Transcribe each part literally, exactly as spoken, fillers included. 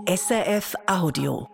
S R F Audio.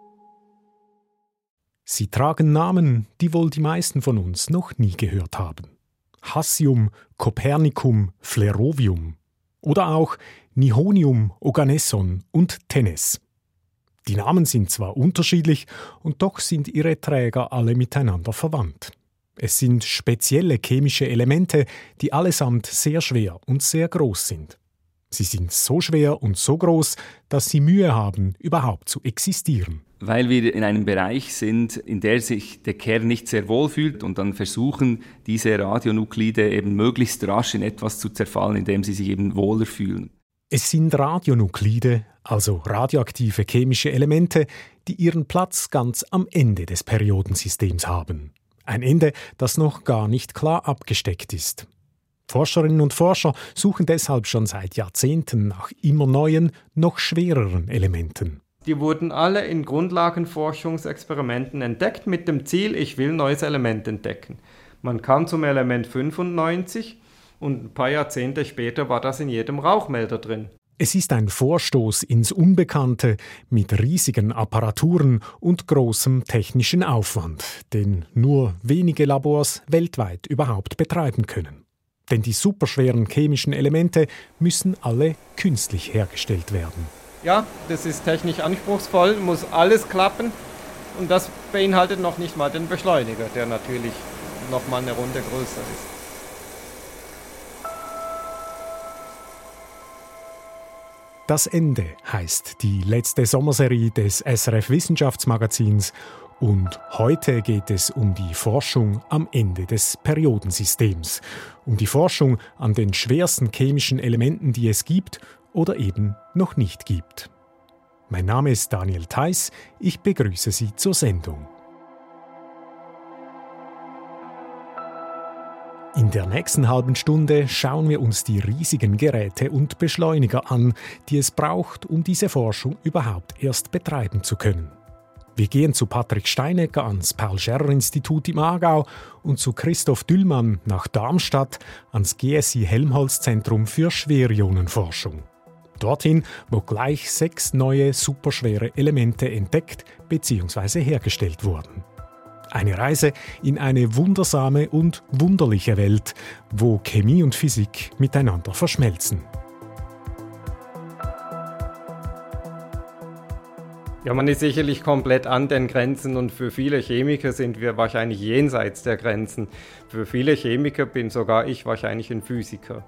Sie tragen Namen, die wohl die meisten von uns noch nie gehört haben. Hassium, Copernicum, Flerovium oder auch Nihonium, Oganesson und Tenes. Die Namen sind zwar unterschiedlich und doch sind ihre Träger alle miteinander verwandt. Es sind spezielle chemische Elemente, die allesamt sehr schwer und sehr groß sind. Sie sind so schwer und so groß, dass sie Mühe haben, überhaupt zu existieren. Weil wir in einem Bereich sind, in der sich der Kern nicht sehr wohl fühlt und dann versuchen, diese Radionuklide eben möglichst rasch in etwas zu zerfallen, in dem sie sich eben wohler fühlen. Es sind Radionuklide, also radioaktive chemische Elemente, die ihren Platz ganz am Ende des Periodensystems haben. Ein Ende, das noch gar nicht klar abgesteckt ist. Forscherinnen und Forscher suchen deshalb schon seit Jahrzehnten nach immer neuen, noch schwereren Elementen. Die wurden alle in Grundlagenforschungsexperimenten entdeckt mit dem Ziel, ich will ein neues Element entdecken. Man kam zum Element fünfundneunzig und ein paar Jahrzehnte später war das in jedem Rauchmelder drin. Es ist ein Vorstoß ins Unbekannte mit riesigen Apparaturen und großem technischen Aufwand, den nur wenige Labors weltweit überhaupt betreiben können. Denn die superschweren chemischen Elemente müssen alle künstlich hergestellt werden. Ja, das ist technisch anspruchsvoll, muss alles klappen und das beinhaltet noch nicht mal den Beschleuniger, der natürlich noch mal eine Runde größer ist. Das Ende heißt die letzte Sommerserie des S R F Wissenschaftsmagazins und heute geht es um die Forschung am Ende des Periodensystems, um die Forschung an den schwersten chemischen Elementen, die es gibt oder eben noch nicht gibt. Mein Name ist Daniel Theiss, ich begrüße Sie zur Sendung. In der nächsten halben Stunde schauen wir uns die riesigen Geräte und Beschleuniger an, die es braucht, um diese Forschung überhaupt erst betreiben zu können. Wir gehen zu Patrick Steinecker ans Paul-Scherrer-Institut im Aargau und zu Christoph Düllmann nach Darmstadt ans G S I Helmholtz-Zentrum für Schwerionenforschung. Dorthin, wo gleich sechs neue superschwere Elemente entdeckt bzw. hergestellt wurden. Eine Reise in eine wundersame und wunderliche Welt, wo Chemie und Physik miteinander verschmelzen. Ja, man ist sicherlich komplett an den Grenzen und für viele Chemiker sind wir wahrscheinlich jenseits der Grenzen. Für viele Chemiker bin sogar ich wahrscheinlich ein Physiker.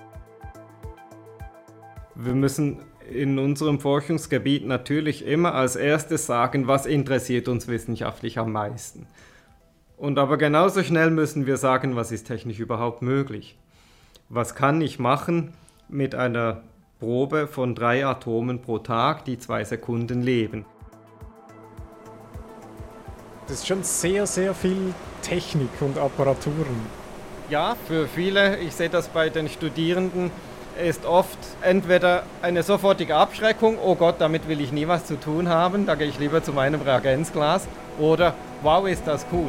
Wir müssen in unserem Forschungsgebiet natürlich immer als erstes sagen, was interessiert uns wissenschaftlich am meisten. Und aber genauso schnell müssen wir sagen, was ist technisch überhaupt möglich. Was kann ich machen mit einer Probe von drei Atomen pro Tag, die zwei Sekunden leben? Das ist schon sehr, sehr viel Technik und Apparaturen. Ja, für viele, ich sehe das bei den Studierenden, ist oft entweder eine sofortige Abschreckung, oh Gott, damit will ich nie was zu tun haben, da gehe ich lieber zu meinem Reagenzglas, oder wow, ist das cool.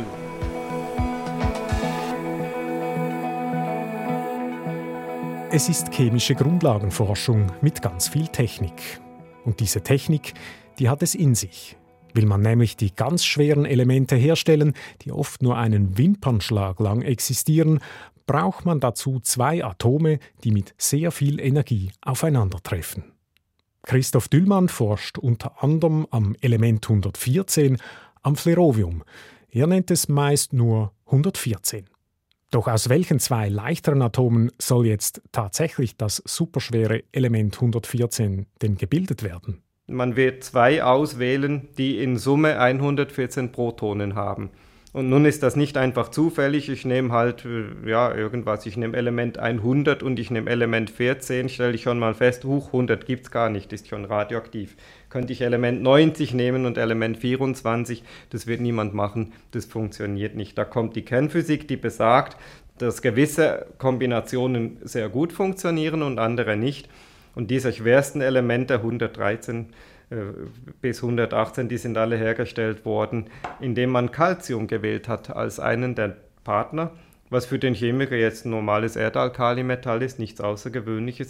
Es ist chemische Grundlagenforschung mit ganz viel Technik. Und diese Technik, die hat es in sich. Will man nämlich die ganz schweren Elemente herstellen, die oft nur einen Wimpernschlag lang existieren, braucht man dazu zwei Atome, die mit sehr viel Energie aufeinandertreffen. Christoph Düllmann forscht unter anderem am Element hundertvierzehn, am Flerovium. Er nennt es meist nur hundertvierzehn. Doch aus welchen zwei leichteren Atomen soll jetzt tatsächlich das superschwere Element hundertvierzehn denn gebildet werden? Man wird zwei auswählen, die in Summe hundertvierzehn Protonen haben. Und nun ist das nicht einfach zufällig, ich nehme halt, ja, irgendwas, ich nehme Element hundert und ich nehme Element vierzehn, stelle ich schon mal fest, huch, hundert gibt es gar nicht, ist schon radioaktiv. Könnte ich Element neunzig nehmen und Element vierundzwanzig, das wird niemand machen, das funktioniert nicht. Da kommt die Kernphysik, die besagt, dass gewisse Kombinationen sehr gut funktionieren und andere nicht. Und diese schwersten Elemente, hundertdreizehn äh, bis hundertachtzehn, die sind alle hergestellt worden, indem man Calcium gewählt hat als einen der Partner, was für den Chemiker jetzt ein normales Erdalkalimetall ist, nichts Außergewöhnliches.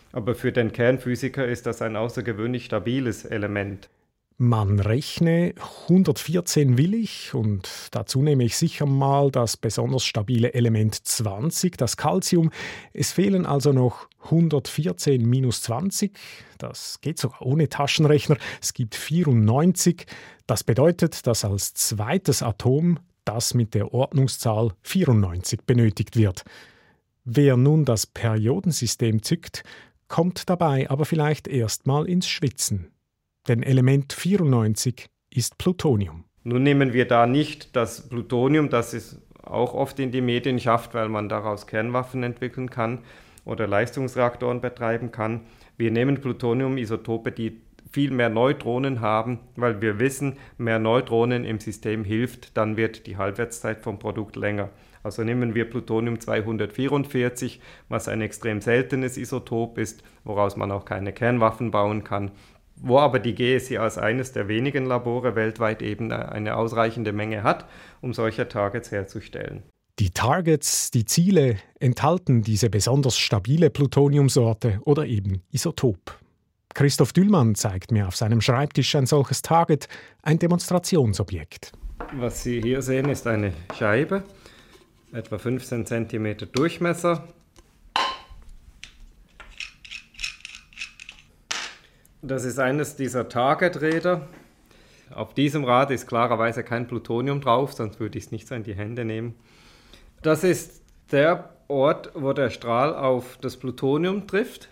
Aber für den Kernphysiker ist das ein außergewöhnlich stabiles Element. Man rechne, hundertvierzehn will ich und dazu nehme ich sicher mal das besonders stabile Element zwanzig, das Calcium. Es fehlen also noch hundertvierzehn minus zwanzig, das geht sogar ohne Taschenrechner, es gibt vierundneunzig. Das bedeutet, dass als zweites Atom das mit der Ordnungszahl vierundneunzig benötigt wird. Wer nun das Periodensystem zückt, kommt dabei aber vielleicht erst mal ins Schwitzen. Denn Element vierundneunzig ist Plutonium. Nun nehmen wir da nicht das Plutonium, das es auch oft in die Medien schafft, weil man daraus Kernwaffen entwickeln kann oder Leistungsreaktoren betreiben kann. Wir nehmen Plutoniumisotope, die viel mehr Neutronen haben, weil wir wissen, mehr Neutronen im System hilft, dann wird die Halbwertszeit vom Produkt länger. Also nehmen wir Plutonium zweihundertvierundvierzig, was ein extrem seltenes Isotop ist, woraus man auch keine Kernwaffen bauen kann, wo aber die G S I als eines der wenigen Labore weltweit eben eine ausreichende Menge hat, um solche Targets herzustellen. Die Targets, die Ziele, enthalten diese besonders stabile Plutoniumsorte oder eben Isotop. Christoph Düllmann zeigt mir auf seinem Schreibtisch ein solches Target, ein Demonstrationsobjekt. Was Sie hier sehen, ist eine Scheibe, etwa fünfzehn Zentimeter Durchmesser. Das ist eines dieser Targeträder. Auf diesem Rad ist klarerweise kein Plutonium drauf, sonst würde ich es nicht so in die Hände nehmen. Das ist der Ort, wo der Strahl auf das Plutonium trifft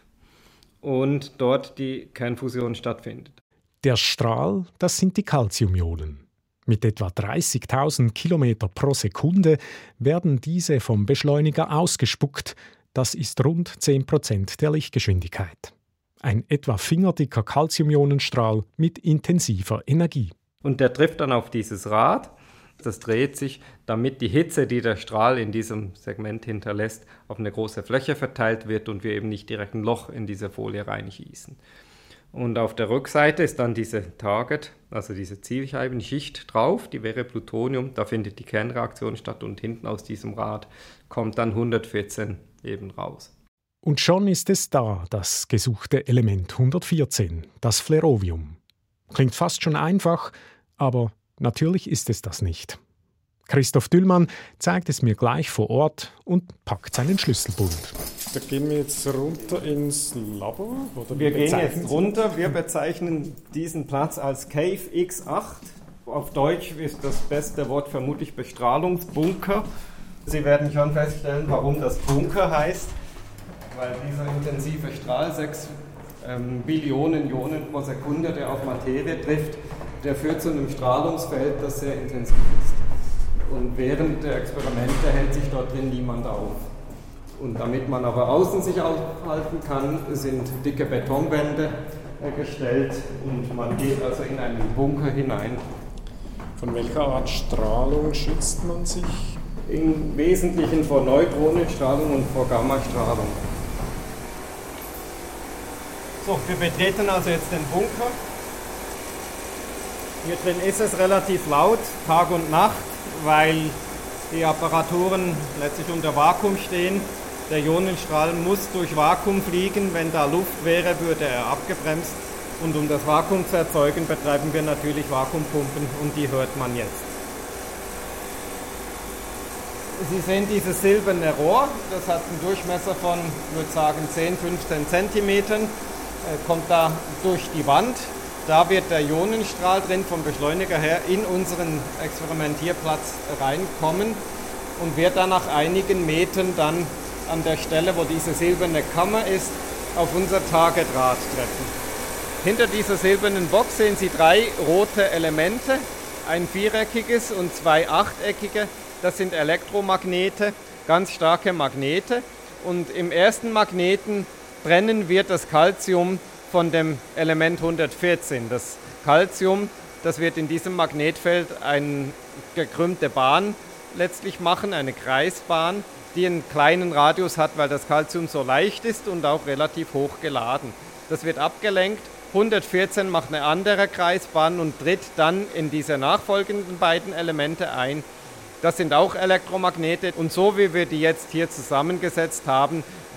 und dort die Kernfusion stattfindet. Der Strahl, das sind die Calciumionen. Mit etwa dreißigtausend Kilometer pro Sekunde werden diese vom Beschleuniger ausgespuckt. Das ist rund zehn Prozent der Lichtgeschwindigkeit. Ein etwa fingerdicker Calciumionenstrahl mit intensiver Energie. Und der trifft dann auf dieses Rad. Das dreht sich, damit die Hitze, die der Strahl in diesem Segment hinterlässt, auf eine große Fläche verteilt wird und wir eben nicht direkt ein Loch in diese Folie reinschießen. Und auf der Rückseite ist dann diese Target, also diese Zielscheibenschicht drauf, die wäre Plutonium. Da findet die Kernreaktion statt und hinten aus diesem Rad kommt dann hundertvierzehn eben raus. Und schon ist es da, das gesuchte Element hundertvierzehn, das Flerovium. Klingt fast schon einfach, aber natürlich ist es das nicht. Christoph Düllmann zeigt es mir gleich vor Ort und packt seinen Schlüsselbund. Da gehen wir jetzt runter ins Labor? Oder wir gehen jetzt runter. Wir bezeichnen diesen Platz als Cave X acht. Auf Deutsch ist das beste Wort vermutlich Bestrahlungsbunker. Sie werden schon feststellen, warum das Bunker heißt. Weil dieser intensive Strahl, sechs ähm, Billionen Ionen pro Sekunde, der auf Materie trifft, der führt zu einem Strahlungsfeld, das sehr intensiv ist. Und während der Experimente hält sich dort drin niemand auf. Und damit man aber außen sich aufhalten kann, sind dicke Betonwände äh, gestellt und man geht also in einen Bunker hinein. Von welcher Art Strahlung schützt man sich? Im Wesentlichen vor Neutronenstrahlung und vor Gammastrahlung. So, wir betreten also jetzt den Bunker. Hier drin ist es relativ laut, Tag und Nacht, weil die Apparaturen letztlich unter Vakuum stehen. Der Ionenstrahl muss durch Vakuum fliegen. Wenn da Luft wäre, würde er abgebremst. Und um das Vakuum zu erzeugen, betreiben wir natürlich Vakuumpumpen und die hört man jetzt. Sie sehen dieses silberne Rohr, das hat einen Durchmesser von, ich würde sagen, zehn, fünfzehn Zentimetern, kommt da durch die Wand. Da wird der Ionenstrahl drin vom Beschleuniger her in unseren Experimentierplatz reinkommen und wird dann nach einigen Metern dann an der Stelle, wo diese silberne Kammer ist, auf unser Targetrad treffen. Hinter dieser silbernen Box sehen Sie drei rote Elemente, ein viereckiges und zwei achteckige. Das sind Elektromagnete, ganz starke Magnete. Und im ersten Magneten trennen wir das Calcium von dem Element hundertvierzehn. Das Calcium, das wird in diesem Magnetfeld eine gekrümmte Bahn letztlich machen, eine Kreisbahn, die einen kleinen Radius hat, weil das Calcium so leicht ist und auch relativ hoch geladen. Das wird abgelenkt. hundertvierzehn macht eine andere Kreisbahn und tritt dann in diese nachfolgenden beiden Elemente ein. Das sind auch Elektromagnete und so wie wir die jetzt hier zusammengesetzt haben,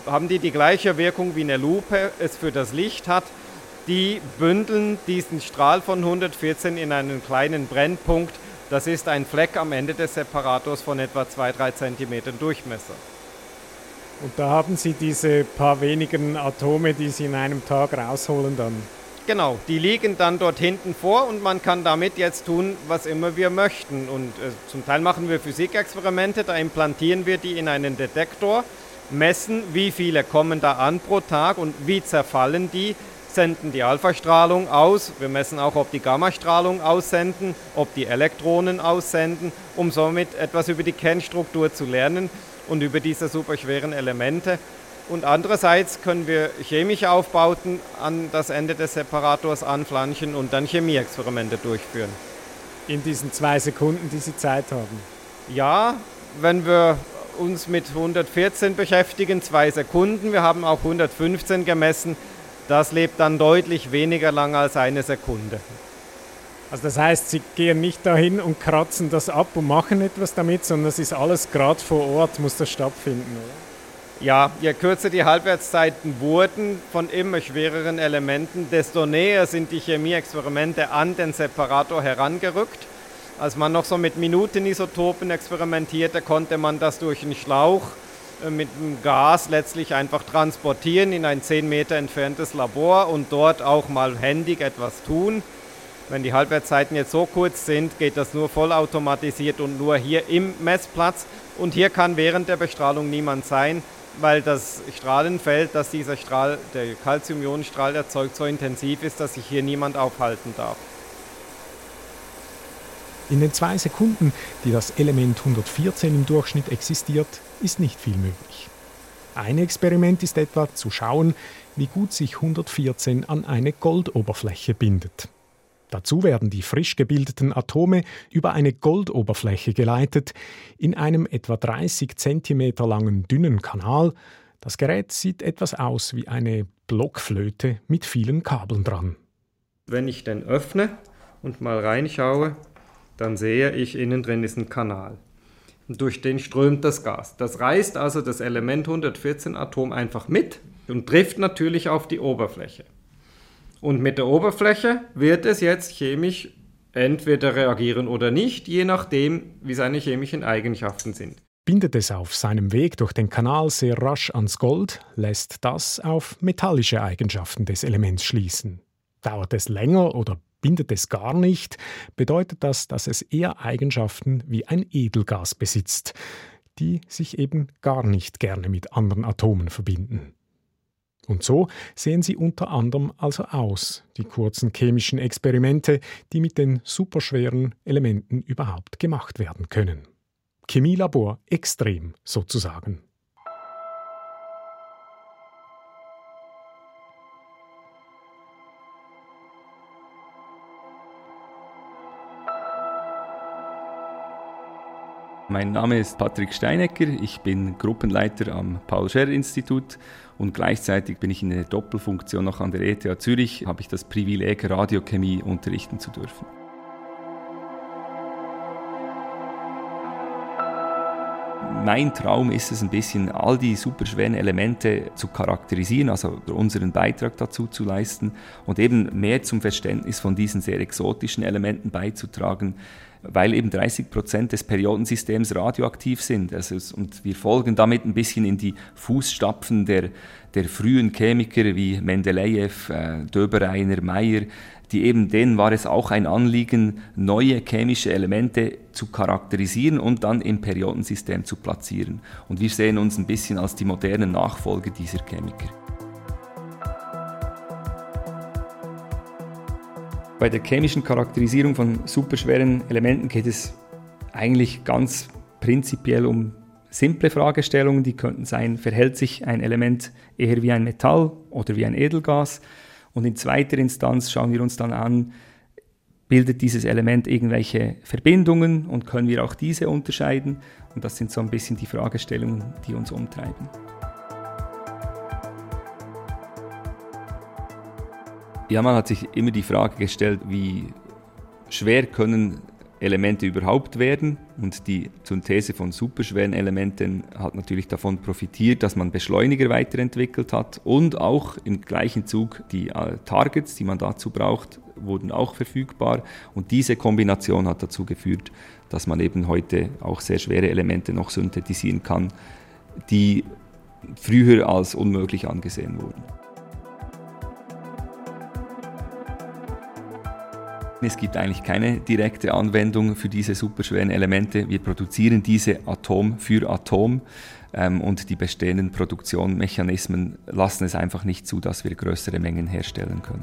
haben die die gleiche Wirkung wie eine Lupe es für das Licht hat. Die bündeln diesen Strahl von hundertvierzehn in einen kleinen Brennpunkt. Das ist ein Fleck am Ende des Separators von etwa zwei bis drei Zentimetern Durchmesser. Und da haben Sie diese paar wenigen Atome, die Sie in einem Tag rausholen dann? Genau, die liegen dann dort hinten vor und man kann damit jetzt tun, was immer wir möchten. Und äh, zum Teil machen wir Physikexperimente, da implantieren wir die in einen Detektor, messen, wie viele kommen da an pro Tag und wie zerfallen die, senden die Alpha-Strahlung aus. Wir messen auch, ob die Gamma-Strahlung aussenden, ob die Elektronen aussenden, um somit etwas über die Kernstruktur zu lernen und über diese superschweren Elemente. Und andererseits können wir chemische Aufbauten an das Ende des Separators anflanschen und dann Chemieexperimente durchführen. In diesen zwei Sekunden, die Sie Zeit haben? Ja, wenn wir uns mit hundertvierzehn beschäftigen, zwei Sekunden. Wir haben auch hundertfünfzehn gemessen. Das lebt dann deutlich weniger lang als eine Sekunde. Also das heißt, Sie gehen nicht dahin und kratzen das ab und machen etwas damit, sondern es ist alles gerade vor Ort, muss das stattfinden, oder? Ja, je kürzer die Halbwertszeiten wurden von immer schwereren Elementen, desto näher sind die Chemieexperimente an den Separator herangerückt. Als man noch so mit Minutenisotopen experimentierte, konnte man das durch einen Schlauch mit dem Gas letztlich einfach transportieren in ein zehn Meter entferntes Labor und dort auch mal händig etwas tun. Wenn die Halbwertszeiten jetzt so kurz sind, geht das nur vollautomatisiert und nur hier im Messplatz. Und hier kann während der Bestrahlung niemand sein, weil das Strahlenfeld, das dieser Strahl, der Calcium-Ionen-Strahl erzeugt, so intensiv ist, dass sich hier niemand aufhalten darf. In den zwei Sekunden, die das Element hundertvierzehn im Durchschnitt existiert, ist nicht viel möglich. Ein Experiment ist etwa zu schauen, wie gut sich hundertvierzehn an eine Goldoberfläche bindet. Dazu werden die frisch gebildeten Atome über eine Goldoberfläche geleitet, in einem etwa dreißig Zentimeter langen dünnen Kanal. Das Gerät sieht etwas aus wie eine Blockflöte mit vielen Kabeln dran. Wenn ich den öffne und mal reinschaue, dann sehe ich, innen drin ist ein Kanal. Und durch den strömt das Gas. Das reißt also das Element hundertvierzehn Atom einfach mit und trifft natürlich auf die Oberfläche. Und mit der Oberfläche wird es jetzt chemisch entweder reagieren oder nicht, je nachdem, wie seine chemischen Eigenschaften sind. Bindet es auf seinem Weg durch den Kanal sehr rasch ans Gold, lässt das auf metallische Eigenschaften des Elements schließen. Dauert es länger oder bindet es gar nicht, bedeutet das, dass es eher Eigenschaften wie ein Edelgas besitzt, die sich eben gar nicht gerne mit anderen Atomen verbinden. Und so sehen sie unter anderem also aus, die kurzen chemischen Experimente, die mit den superschweren Elementen überhaupt gemacht werden können. Chemielabor extrem sozusagen. Mein Name ist Patrick Steinecker, ich bin Gruppenleiter am Paul-Scherrer-Institut und gleichzeitig bin ich in einer Doppelfunktion noch an der E T H Zürich, habe ich das Privileg, Radiochemie unterrichten zu dürfen. Mein Traum ist es ein bisschen, all die superschweren Elemente zu charakterisieren, also unseren Beitrag dazu zu leisten und eben mehr zum Verständnis von diesen sehr exotischen Elementen beizutragen, weil eben dreißig Prozent des Periodensystems radioaktiv sind. Also, und wir folgen damit ein bisschen in die Fußstapfen der, der frühen Chemiker wie Mendelejew, äh, Döbereiner, Meyer, die eben, denen war es auch ein Anliegen, neue chemische Elemente zu charakterisieren und dann im Periodensystem zu platzieren. Und wir sehen uns ein bisschen als die modernen Nachfolger dieser Chemiker. Bei der chemischen Charakterisierung von superschweren Elementen geht es eigentlich ganz prinzipiell um simple Fragestellungen. Die könnten sein, verhält sich ein Element eher wie ein Metall oder wie ein Edelgas? Und in zweiter Instanz schauen wir uns dann an, bildet dieses Element irgendwelche Verbindungen und können wir auch diese unterscheiden? Und das sind so ein bisschen die Fragestellungen, die uns umtreiben. Ja, man hat sich immer die Frage gestellt, wie schwer können Elemente überhaupt werden. Und die Synthese von superschweren Elementen hat natürlich davon profitiert, dass man Beschleuniger weiterentwickelt hat und auch im gleichen Zug die äh, Targets, die man dazu braucht, wurden auch verfügbar. Und diese Kombination hat dazu geführt, dass man eben heute auch sehr schwere Elemente noch synthetisieren kann, die früher als unmöglich angesehen wurden. Es gibt eigentlich keine direkte Anwendung für diese superschweren Elemente. Wir produzieren diese Atom für Atom ähm, und die bestehenden Produktionsmechanismen lassen es einfach nicht zu, dass wir größere Mengen herstellen können.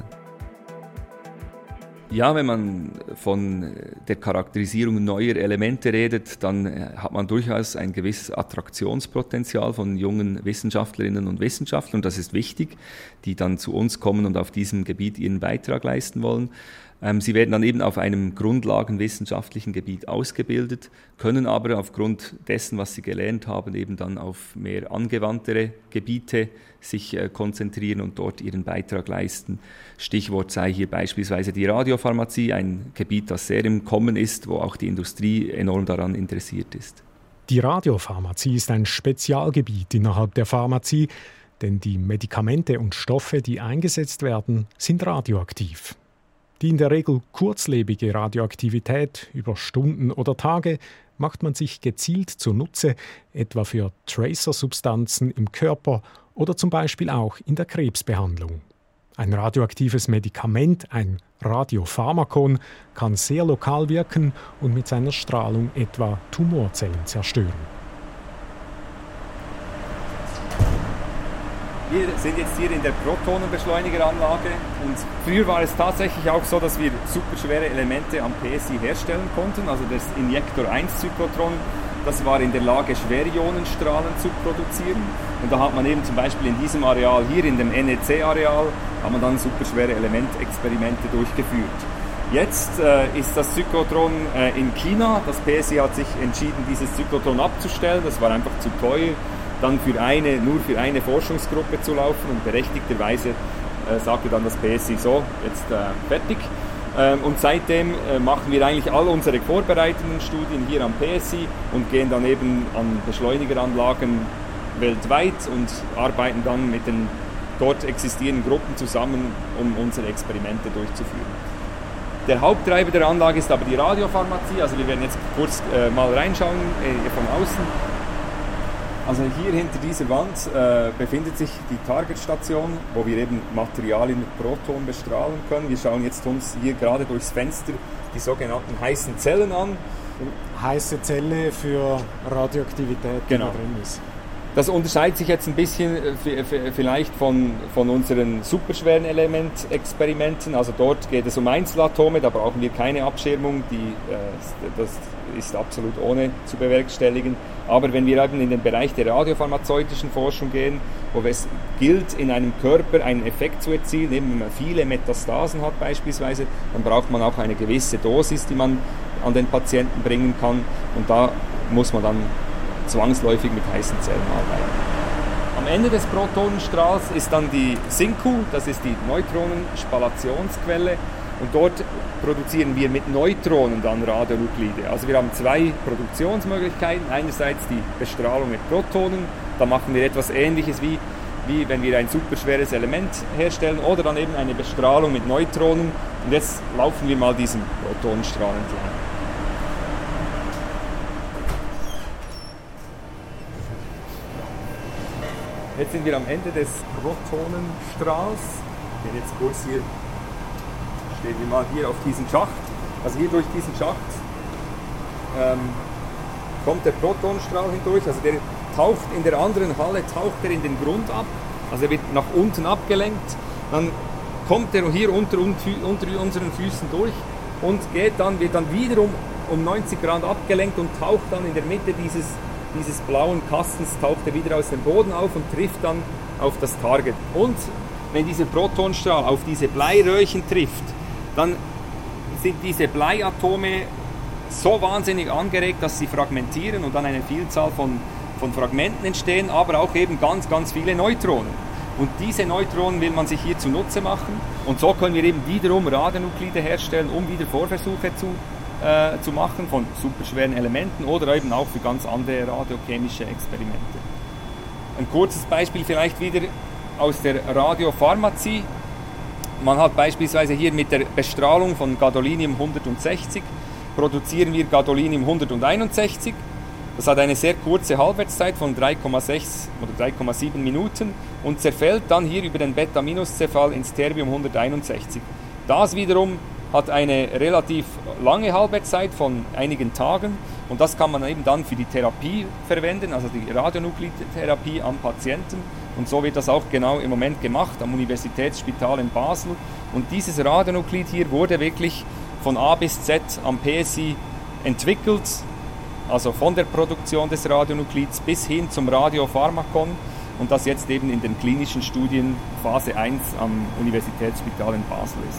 Ja, wenn man von der Charakterisierung neuer Elemente redet, dann hat man durchaus ein gewisses Attraktionspotenzial von jungen Wissenschaftlerinnen und Wissenschaftlern. Und das ist wichtig, die dann zu uns kommen und auf diesem Gebiet ihren Beitrag leisten wollen. Sie werden dann eben auf einem grundlagenwissenschaftlichen Gebiet ausgebildet, können aber aufgrund dessen, was sie gelernt haben, eben dann auf mehr angewandtere Gebiete sich konzentrieren und dort ihren Beitrag leisten. Stichwort sei hier beispielsweise die Radiopharmazie, ein Gebiet, das sehr im Kommen ist, wo auch die Industrie enorm daran interessiert ist. Die Radiopharmazie ist ein Spezialgebiet innerhalb der Pharmazie, denn die Medikamente und Stoffe, die eingesetzt werden, sind radioaktiv. Die in der Regel kurzlebige Radioaktivität über Stunden oder Tage macht man sich gezielt zunutze, etwa für Tracer-Substanzen im Körper oder zum Beispiel auch in der Krebsbehandlung. Ein radioaktives Medikament, ein Radiopharmakon, kann sehr lokal wirken und mit seiner Strahlung etwa Tumorzellen zerstören. Wir sind jetzt hier in der Protonenbeschleunigeranlage und früher war es tatsächlich auch so, dass wir superschwere Elemente am P S I herstellen konnten. Also das Injektor eins Zyklotron, das war in der Lage, Schwerionenstrahlen zu produzieren. Und da hat man eben zum Beispiel in diesem Areal, hier in dem N E C-Areal, hat man dann superschwere Elementexperimente durchgeführt. Jetzt äh, ist das Zyklotron äh, in China. Das P S I hat sich entschieden, dieses Zyklotron abzustellen. Das war einfach zu teuer, dann für eine, nur für eine Forschungsgruppe zu laufen, und berechtigterweise äh, sagte dann das P S I so, jetzt äh, fertig. Ähm, und seitdem äh, machen wir eigentlich all unsere vorbereitenden Studien hier am P S I und gehen dann eben an Beschleunigeranlagen weltweit und arbeiten dann mit den dort existierenden Gruppen zusammen, um unsere Experimente durchzuführen. Der Haupttreiber der Anlage ist aber die Radiopharmazie, also wir werden jetzt kurz äh, mal reinschauen äh, von außen. Also hier hinter dieser Wand äh, befindet sich die Targetstation, wo wir eben Materialien mit Protonen bestrahlen können. Wir schauen jetzt uns hier gerade durchs Fenster die sogenannten heißen Zellen an. Heiße Zelle für Radioaktivität, die genau. da drin ist. Das unterscheidet sich jetzt ein bisschen vielleicht von, von unseren superschweren Elementexperimenten. Also dort geht es um Einzelatome, da brauchen wir keine Abschirmung, die, das ist absolut ohne zu bewerkstelligen. Aber wenn wir eben in den Bereich der radiopharmazeutischen Forschung gehen, wo es gilt, in einem Körper einen Effekt zu erzielen, eben wenn man viele Metastasen hat beispielsweise, dann braucht man auch eine gewisse Dosis, die man an den Patienten bringen kann, und da muss man dann zwangsläufig mit heißen Zellen arbeiten. Am Ende des Protonenstrahls ist dann die SynQ, das ist die Neutronenspallationsquelle, und dort produzieren wir mit Neutronen dann Radionuklide. Also wir haben zwei Produktionsmöglichkeiten. Einerseits die Bestrahlung mit Protonen, da machen wir etwas Ähnliches wie, wie wenn wir ein superschweres Element herstellen, oder dann eben eine Bestrahlung mit Neutronen. Und jetzt laufen wir mal diesen Protonenstrahl entlang. Jetzt sind wir am Ende des Protonenstrahls. Ich gehe jetzt kurz hier, stehen wir mal hier auf diesen Schacht. Also hier durch diesen Schacht ähm, kommt der Protonenstrahl hindurch. Also der taucht in der anderen Halle, taucht er in den Grund ab. Also er wird nach unten abgelenkt. Dann kommt er hier unter, unter unseren Füßen durch und geht dann, wird dann wiederum um neunzig Grad abgelenkt und taucht dann in der Mitte dieses dieses blauen Kastens, taucht er wieder aus dem Boden auf und trifft dann auf das Target. Und wenn dieser Protonenstrahl auf diese Bleiröhrchen trifft, dann sind diese Bleiatome so wahnsinnig angeregt, dass sie fragmentieren und dann eine Vielzahl von, von Fragmenten entstehen, aber auch eben ganz, ganz viele Neutronen. Und diese Neutronen will man sich hier zunutze machen, und so können wir eben wiederum Radionuklide herstellen, um wieder Vorversuche zu äh, zu machen von superschweren Elementen oder eben auch für ganz andere radiochemische Experimente. Ein kurzes Beispiel vielleicht wieder aus der Radiopharmazie. Man hat beispielsweise hier mit der Bestrahlung von Gadolinium hundertsechzig produzieren wir Gadolinium hunderteinundsechzig. Das hat eine sehr kurze Halbwertszeit von drei Komma sechs oder drei Komma sieben Minuten und zerfällt dann hier über den Beta-Zerfall ins Terbium hunderteinundsechzig. Das wiederum hat eine relativ lange Halbwertszeit von einigen Tagen und das kann man eben dann für die Therapie verwenden, also die Radionuklidtherapie am Patienten. Und so wird das auch genau im Moment gemacht am Universitätsspital in Basel. Und dieses Radionuklid hier wurde wirklich von A bis Z am P S I entwickelt, also von der Produktion des Radionuklids bis hin zum Radiopharmakon und das jetzt eben in den klinischen Studien Phase eins am Universitätsspital in Basel ist.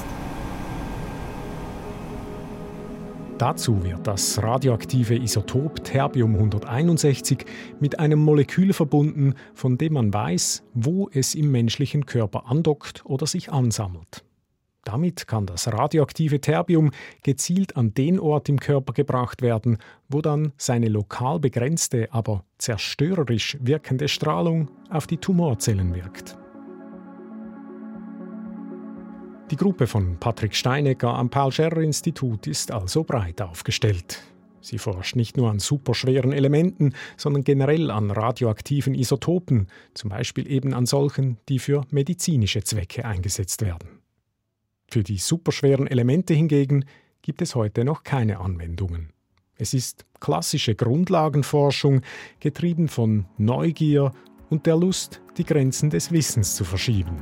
Dazu wird das radioaktive Isotop Terbium hunderteinundsechzig mit einem Molekül verbunden, von dem man weiß, wo es im menschlichen Körper andockt oder sich ansammelt. Damit kann das radioaktive Terbium gezielt an den Ort im Körper gebracht werden, wo dann seine lokal begrenzte, aber zerstörerisch wirkende Strahlung auf die Tumorzellen wirkt. Die Gruppe von Patrick Steinecker am Paul-Scherrer-Institut ist also breit aufgestellt. Sie forscht nicht nur an superschweren Elementen, sondern generell an radioaktiven Isotopen, zum Beispiel eben an solchen, die für medizinische Zwecke eingesetzt werden. Für die superschweren Elemente hingegen gibt es heute noch keine Anwendungen. Es ist klassische Grundlagenforschung, getrieben von Neugier und der Lust, die Grenzen des Wissens zu verschieben.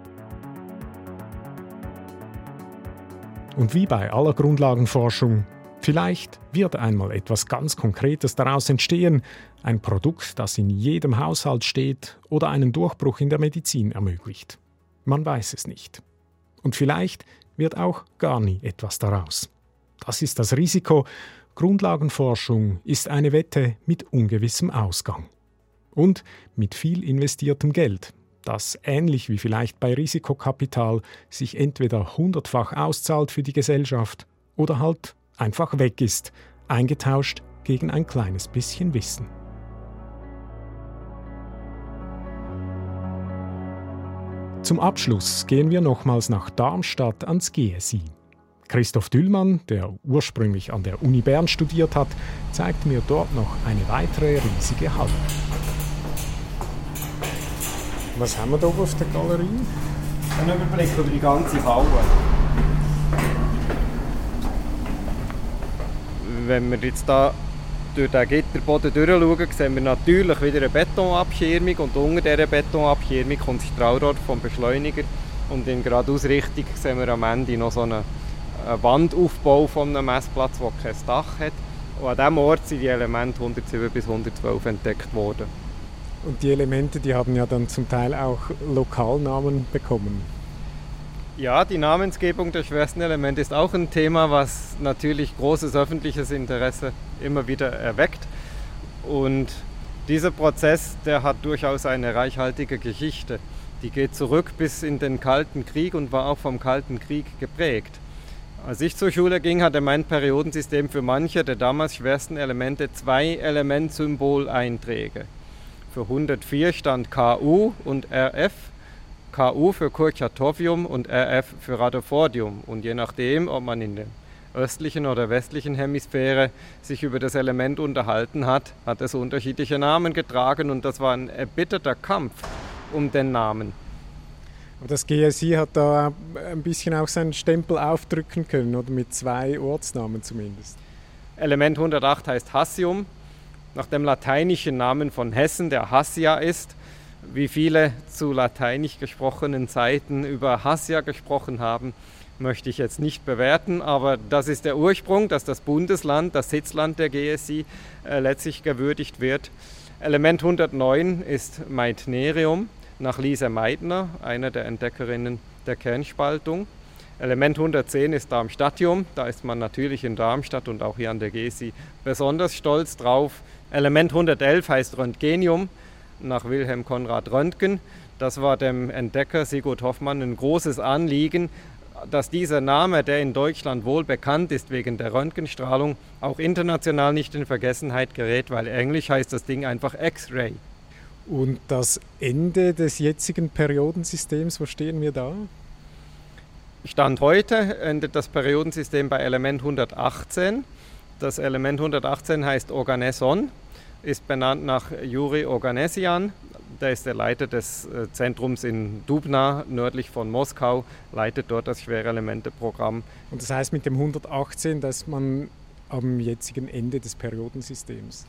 Und wie bei aller Grundlagenforschung, vielleicht wird einmal etwas ganz Konkretes daraus entstehen, ein Produkt, das in jedem Haushalt steht oder einen Durchbruch in der Medizin ermöglicht. Man weiß es nicht. Und vielleicht wird auch gar nie etwas daraus. Das ist das Risiko. Grundlagenforschung ist eine Wette mit ungewissem Ausgang. Und mit viel investiertem Geld, das ähnlich wie vielleicht bei Risikokapital sich entweder hundertfach auszahlt für die Gesellschaft oder halt einfach weg ist, eingetauscht gegen ein kleines bisschen Wissen. Zum Abschluss gehen wir nochmals nach Darmstadt ans G S I. Christoph Düllmann, der ursprünglich an der Uni Bern studiert hat, zeigt mir dort noch eine weitere riesige Halle. Was haben wir da auf der Galerie? Ein Überblick über die ganze Halle. Wenn wir jetzt da durch den Gitterboden durchschauen, sehen wir natürlich wieder eine Betonabschirmung und unter dieser Betonabschirmung kommt das Strahlrohr vom Beschleuniger und in Geradeausrichtung sehen wir am Ende noch so einen Wandaufbau von einem Messplatz, der kein Dach hat. Und an diesem Ort sind die Elemente hundertsieben bis hundertzwölf entdeckt worden. Und die Elemente, die haben ja dann zum Teil auch Lokalnamen bekommen. Ja, die Namensgebung der schwersten Elemente ist auch ein Thema, was natürlich großes öffentliches Interesse immer wieder erweckt. Und dieser Prozess, der hat durchaus eine reichhaltige Geschichte. Die geht zurück bis in den Kalten Krieg und war auch vom Kalten Krieg geprägt. Als ich zur Schule ging, hatte mein Periodensystem für manche der damals schwersten Elemente zwei Elementsymboleinträge. Für hundertvier stand K U und R F. K U für Kurchatovium und R F für Rutherfordium. Und je nachdem, ob man in der östlichen oder westlichen Hemisphäre sich über das Element unterhalten hat, hat es unterschiedliche Namen getragen und das war ein erbitterter Kampf um den Namen. Aber das G S I hat da ein bisschen auch seinen Stempel aufdrücken können, oder mit zwei Ortsnamen zumindest. Element hundertacht heißt Hassium, nach dem lateinischen Namen von Hessen, der Hassia ist. Wie viele zu lateinisch gesprochenen Zeiten über Hassia gesprochen haben, möchte ich jetzt nicht bewerten, aber das ist der Ursprung, dass das Bundesland, das Sitzland der G S I, äh, letztlich gewürdigt wird. Element hundertneun ist Meitnerium, nach Lise Meitner, einer der Entdeckerinnen der Kernspaltung. Element hundertzehn ist Darmstadtium, da ist man natürlich in Darmstadt und auch hier an der G S I besonders stolz drauf. Element hundertelf heißt Röntgenium, nach Wilhelm Konrad Röntgen. Das war dem Entdecker Sigurd Hoffmann ein großes Anliegen, dass dieser Name, der in Deutschland wohl bekannt ist wegen der Röntgenstrahlung, auch international nicht in Vergessenheit gerät, weil Englisch heißt das Ding einfach X-Ray. Und das Ende des jetzigen Periodensystems, wo stehen wir da? Stand heute endet das Periodensystem bei Element hundertachtzehn. Das Element hundertachtzehn heißt Oganesson, ist benannt nach Juri Oganessian. Der ist der Leiter des Zentrums in Dubna, nördlich von Moskau, leitet dort das Schwerelemente-Programm. Und das heißt, mit dem hundertachtzehn, dass man am jetzigen Ende des Periodensystems?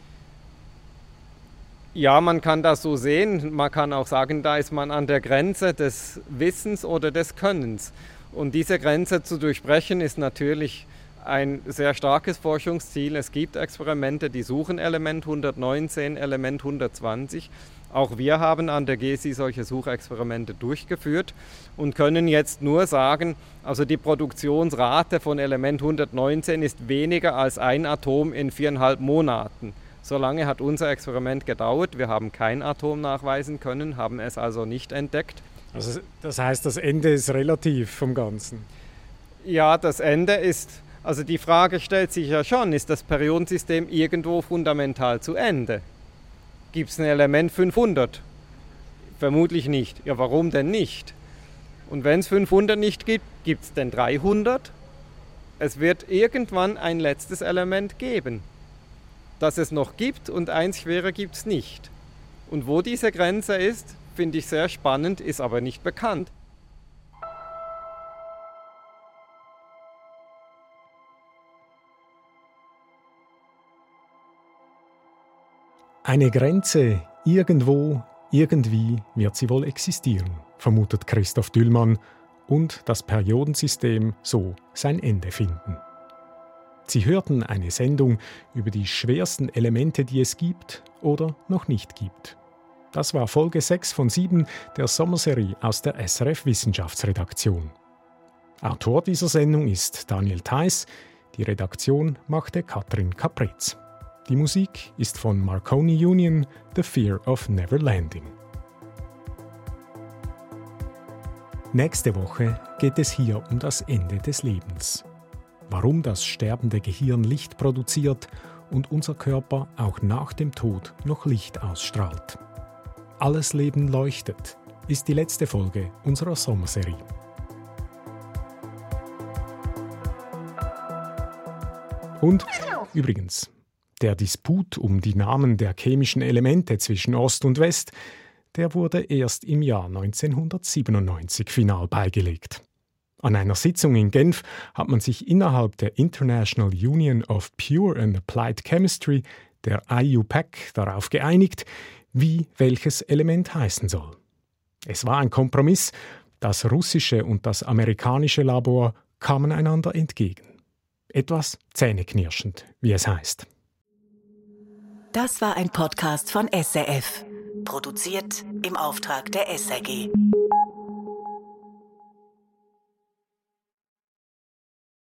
Ja, man kann das so sehen. Man kann auch sagen, da ist man an der Grenze des Wissens oder des Könnens. Und diese Grenze zu durchbrechen ist natürlich ein sehr starkes Forschungsziel. Es gibt Experimente, die suchen Element hundertneunzehn, Element hundertzwanzig. Auch wir haben an der G E S I solche Suchexperimente durchgeführt und können jetzt nur sagen, also die Produktionsrate von Element hundertneunzehn ist weniger als ein Atom in viereinhalb Monaten. So lange hat unser Experiment gedauert. Wir haben kein Atom nachweisen können, haben es also nicht entdeckt. Also das heißt, das Ende ist relativ vom Ganzen? Ja, das Ende ist, also die Frage stellt sich ja schon, ist das Periodensystem irgendwo fundamental zu Ende? Gibt es ein Element fünfhundert? Vermutlich nicht. Ja, warum denn nicht? Und wenn es fünfhundert nicht gibt, gibt es denn dreihundert? Es wird irgendwann ein letztes Element geben, das es noch gibt, und eins schwerer gibt es nicht. Und wo diese Grenze ist, finde ich sehr spannend, ist aber nicht bekannt. Eine Grenze, irgendwo, irgendwie wird sie wohl existieren, vermutet Christoph Düllmann, und das Periodensystem so sein Ende finden. Sie hörten eine Sendung über die schwersten Elemente, die es gibt oder noch nicht gibt. Das war Folge sechs von sieben der Sommerserie aus der S R F Wissenschaftsredaktion. Autor dieser Sendung ist Daniel Theiss, die Redaktion machte Katrin Kapretz. Die Musik ist von Marconi Union, The Fear of Never Landing. Nächste Woche geht es hier um das Ende des Lebens. Warum das sterbende Gehirn Licht produziert und unser Körper auch nach dem Tod noch Licht ausstrahlt. Alles Leben leuchtet ist die letzte Folge unserer Sommerserie. Und übrigens, der Disput um die Namen der chemischen Elemente zwischen Ost und West, der wurde erst im Jahr neunzehnhundertsiebenundneunzig final beigelegt. An einer Sitzung in Genf hat man sich innerhalb der International Union of Pure and Applied Chemistry, der I U P A C, darauf geeinigt, wie welches Element heißen soll. Es war ein Kompromiss, das russische und das amerikanische Labor kamen einander entgegen. Etwas zähneknirschend, wie es heißt. Das war ein Podcast von S R F, produziert im Auftrag der S R G.